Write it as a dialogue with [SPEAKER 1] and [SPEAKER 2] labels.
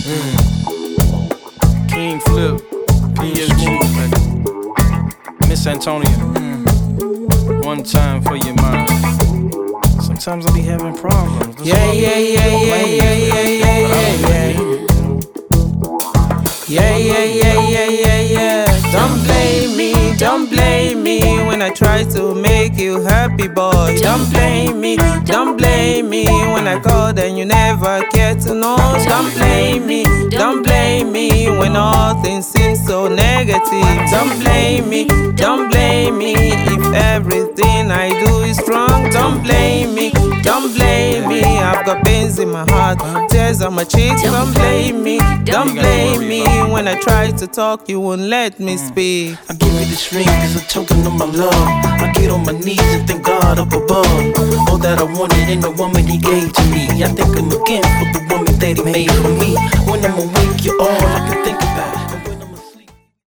[SPEAKER 1] King Flip, Miss Antonia. One time for your mind. Sometimes I be having problems.
[SPEAKER 2] Yeah. Don't blame me when I try to make you happy, boy. Don't blame me when I called and you never cared to know. Don't blame me when all things seem so negative. Don't blame me if everything I do is wrong. Don't blame me, I've got pains in my heart, tears on my cheeks. Don't blame me when I try to talk, you won't let me speak.
[SPEAKER 3] I give you this ring as a token of my love. I get on my knees and thank God up above. All that I wanted in the woman he gave to me. I thank him again for the woman that he made for me. When I'm awake, you're all